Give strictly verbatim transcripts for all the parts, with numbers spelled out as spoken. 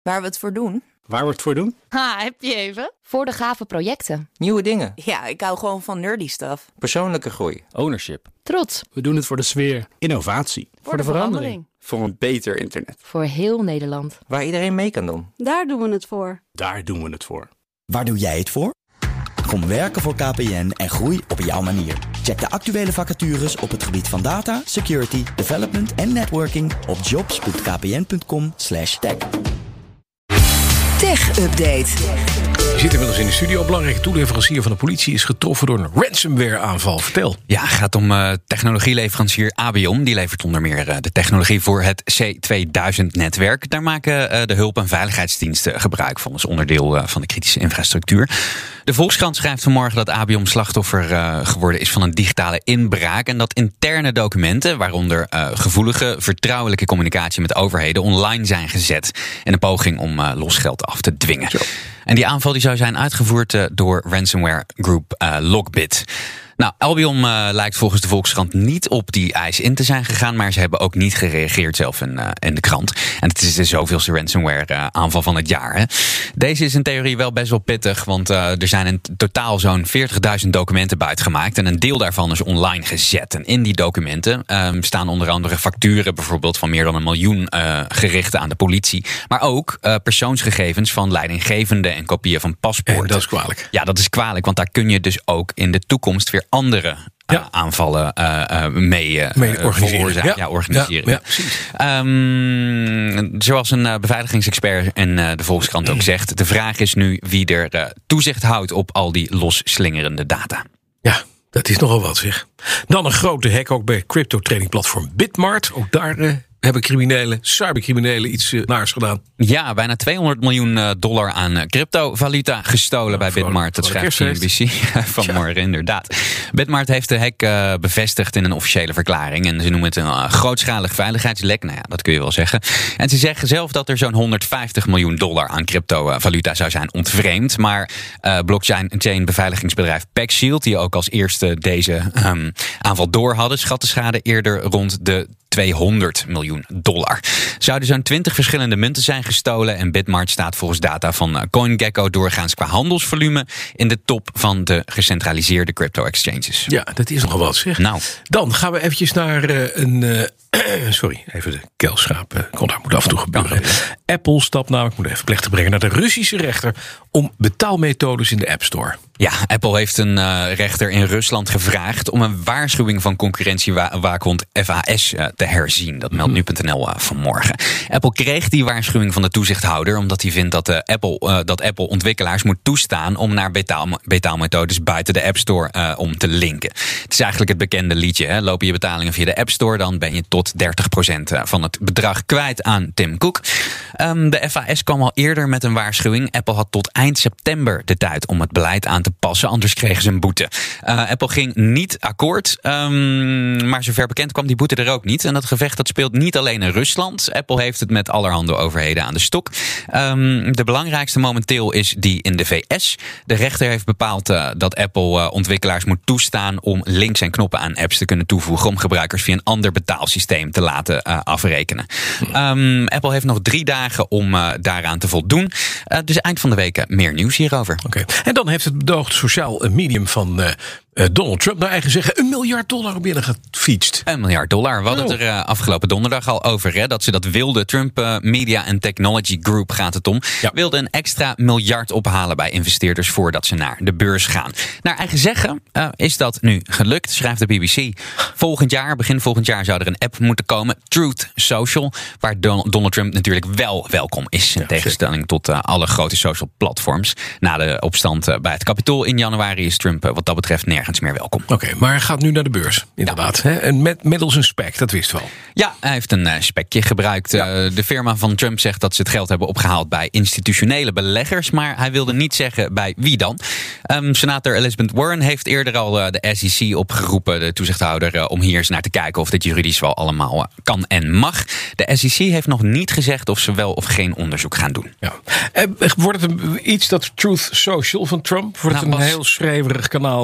Waar we het voor doen? Waar we het voor doen? Ha, heb je even? Voor de gave projecten. Nieuwe dingen. Ja, ik hou gewoon van nerdy stuff. Persoonlijke groei. Ownership. Trots. We doen het voor de sfeer. Innovatie. Voor, voor de, de verandering. verandering. Voor een beter internet. Voor heel Nederland. Waar iedereen mee kan doen. Daar doen we het voor. Daar doen we het voor. Waar doe jij het voor? Kom werken voor K P N en groei op jouw manier. Check de actuele vacatures op het gebied van data, security, development en networking op jobs punt k p n punt com slash tech. Tech Update. Je zit inmiddels in de studio. Belangrijke toeleverancier van de politie is getroffen door een ransomware-aanval. Vertel. Ja, het gaat om uh, technologieleverancier Abiom. Die levert onder meer uh, de technologie voor het C tweeduizend-netwerk. Daar maken uh, de hulp- en veiligheidsdiensten gebruik van als onderdeel uh, van de kritische infrastructuur. De Volkskrant schrijft vanmorgen dat Abiom slachtoffer uh, geworden is van een digitale inbraak. En dat interne documenten, waaronder uh, gevoelige, vertrouwelijke communicatie met overheden, online zijn gezet. In een poging om uh, losgeld af te dwingen. Zo. En die aanval die zou zijn uitgevoerd uh, door ransomware group uh, Lockbit. Nou, Albion uh, lijkt volgens de Volkskrant niet op die eis in te zijn gegaan, maar ze hebben ook niet gereageerd zelf in, uh, in de krant. En het is de zoveelste ransomware uh, aanval van het jaar. Hè. Deze is in theorie wel best wel pittig, want uh, er zijn in totaal zo'n veertigduizend documenten buitgemaakt en een deel daarvan is online gezet. En in die documenten uh, staan onder andere facturen bijvoorbeeld van meer dan een miljoen uh, gericht aan de politie, maar ook uh, persoonsgegevens van leidinggevenden en kopieën van paspoorten. En dat is kwalijk. Ja, dat is kwalijk, want daar kun je dus ook in de toekomst weer andere uh, ja. aanvallen uh, uh, mee, uh, mee organiseren. Ja. Ja, organiseren. Ja, ja, um, zoals een uh, beveiligingsexpert in uh, de Volkskrant ook zegt, de vraag is nu wie er uh, toezicht houdt op al die losslingerende data. Ja, dat is nogal wat zeg. Dan een grote hack ook bij crypto-tradingplatform Bitmart. Ook daar Uh, hebben criminelen, cybercriminelen iets uh, naars gedaan. Ja, bijna tweehonderd miljoen dollar aan cryptovaluta gestolen ja, bij Bitmart. Dat schrijft C N B C vanmorgen, ja. Inderdaad. Bitmart heeft de hack uh, bevestigd in een officiële verklaring. En ze noemen het een uh, grootschalig veiligheidslek. Nou ja, dat kun je wel zeggen. En ze zeggen zelf dat er zo'n honderdvijftig miljoen dollar aan cryptovaluta zou zijn ontvreemd. Maar uh, blockchain beveiligingsbedrijf PaxShield, die ook als eerste deze um, aanval door hadden, schat de schade eerder rond de tweehonderd miljoen dollar. Zouden zo'n twintig verschillende munten zijn gestolen en Bitmart staat volgens data van CoinGecko doorgaans qua handelsvolume in de top van de gecentraliseerde crypto-exchanges. Ja, dat is nogal wat zeg. Nou. Dan gaan we eventjes naar uh, een Uh, sorry, even de kelschaap. Uh, kon daar moet af en toe gebeuren. Oh, ja. Apple stapt namelijk, moet even plechtig brengen, naar de Russische rechter om betaalmethodes in de App Store. Ja, Apple heeft een uh, rechter in Rusland gevraagd om een waarschuwing van concurrentiewaakhond F A S uh, te herzien. Dat meldt nu punt n l uh, vanmorgen. Apple kreeg die waarschuwing van de toezichthouder omdat hij vindt dat, uh, Apple, uh, dat Apple ontwikkelaars moet toestaan om naar betaal, betaalmethodes buiten de App Store uh, om te linken. Het is eigenlijk het bekende liedje. Hè? Lopen je betalingen via de App Store, dan ben je tot dertig procent van het bedrag kwijt aan Tim Cook. Um, de F A S kwam al eerder met een waarschuwing. Apple had tot eind september de tijd om het beleid aan te passen, anders kregen ze een boete. Uh, Apple ging niet akkoord, um, maar zover bekend kwam die boete er ook niet. En dat gevecht dat speelt niet alleen in Rusland. Apple heeft het met allerhande overheden aan de stok. Um, de belangrijkste momenteel is die in de V S. De rechter heeft bepaald uh, dat Apple uh, ontwikkelaars moet toestaan om links en knoppen aan apps te kunnen toevoegen om gebruikers via een ander betaalsysteem te laten uh, afrekenen. Um, Apple heeft nog drie dagen om uh, daaraan te voldoen. Uh, dus eind van de week uh, meer nieuws hierover. Oké. Okay. En dan heeft het bedoogd sociaal medium van Uh, Uh, Donald Trump naar eigen zeggen een miljard dollar binnen gefietst. Een miljard dollar. We hadden het er uh, afgelopen donderdag al over. Hè, dat ze dat wilden. Trump uh, Media and Technology Group gaat het om. Ja. Wilde een extra miljard ophalen bij investeerders voordat ze naar de beurs gaan. Naar eigen zeggen uh, is dat nu gelukt, schrijft de B B C. Volgend jaar, begin volgend jaar zou er een app moeten komen. Truth Social. Waar Don- Donald Trump natuurlijk wel welkom is. In ja, tegenstelling zeker. tot uh, alle grote social platforms. Na de opstand uh, bij het Capitool in januari is Trump uh, wat dat betreft nergens meer welkom. Oké, okay, maar hij gaat nu naar de beurs, inderdaad. Ja. Hè? En met middels een spec, dat wist wel. Ja, hij heeft een uh, spekje gebruikt. Ja. Uh, de firma van Trump zegt dat ze het geld hebben opgehaald bij institutionele beleggers, maar hij wilde niet zeggen bij wie dan. Um, senator Elizabeth Warren heeft eerder al uh, de S E C opgeroepen, de toezichthouder, uh, om hier eens naar te kijken of dit juridisch wel allemaal uh, kan en mag. De S E C heeft nog niet gezegd of ze wel of geen onderzoek gaan doen. Ja. Uh, wordt het een, iets dat Truth Social van Trump? Wordt nou, het een heel schreeuwerig kanaal van een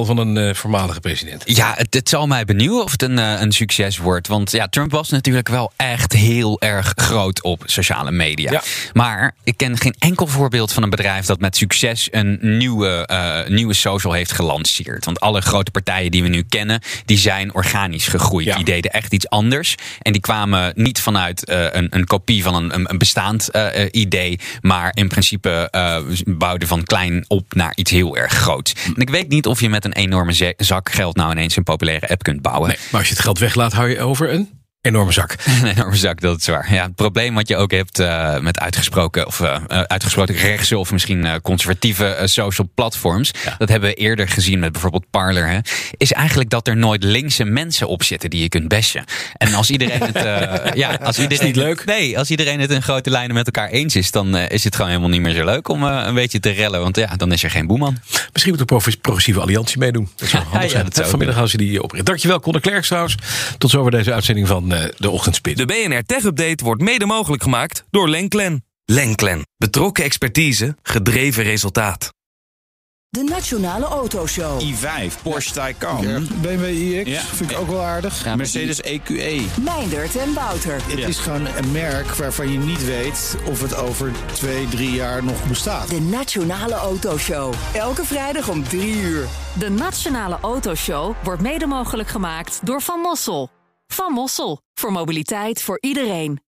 uh, voormalige president. Ja, het, het zal mij benieuwen of het een, uh, een succes wordt. Want ja, Trump was natuurlijk wel echt heel erg groot op sociale media. Ja. Maar ik ken geen enkel voorbeeld van een bedrijf dat met succes een nieuwe, uh, nieuwe social heeft gelanceerd. Want alle grote partijen die we nu kennen, die zijn organisch gegroeid. Ja. Die deden echt iets anders. En die kwamen niet vanuit uh, een, een kopie van een, een bestaand uh, idee, maar in principe uh, bouwden van klein op naar iets heel erg groots. En ik weet niet of je met een enorme zak geld nou ineens een populaire app kunt bouwen. Nee, maar als je het geld weglaat, hou je over een enorme zak. Een enorme zak, dat is waar. Ja, het probleem wat je ook hebt uh, met uitgesproken of uh, uitgesproken rechtse of misschien uh, conservatieve uh, social platforms, ja. Dat hebben we eerder gezien met bijvoorbeeld Parler, hè, is eigenlijk dat er nooit linkse mensen op zitten die je kunt bashen. En als iedereen het uh, ja, als iedereen is niet leuk. Nee, als iedereen het in grote lijnen met elkaar eens is, dan uh, is het gewoon helemaal niet meer zo leuk om uh, een beetje te rellen, want ja, dan is er geen boeman. Misschien moet de Progressieve Alliantie meedoen. Dat zou handig zijn. Ja, ja, vanmiddag als je die opricht. Dankjewel, Conor Klerks trouwens. Tot zover deze uitzending van uh, de Ochtendspits. De B N R Tech Update wordt mede mogelijk gemaakt door Lenklen. Lenklen. Betrokken expertise, gedreven resultaat. De Nationale Autoshow. i vijf, Porsche Taycan. Ja, B M W i X, ja. vind ik ook wel aardig. Ja, Mercedes E Q E. Meindert en Wouter. Het ja. is gewoon een merk waarvan je niet weet of het over twee, drie jaar nog bestaat. De Nationale Autoshow. Elke vrijdag om drie uur. De Nationale Autoshow wordt mede mogelijk gemaakt door Van Mossel. Van Mossel. Voor mobiliteit voor iedereen.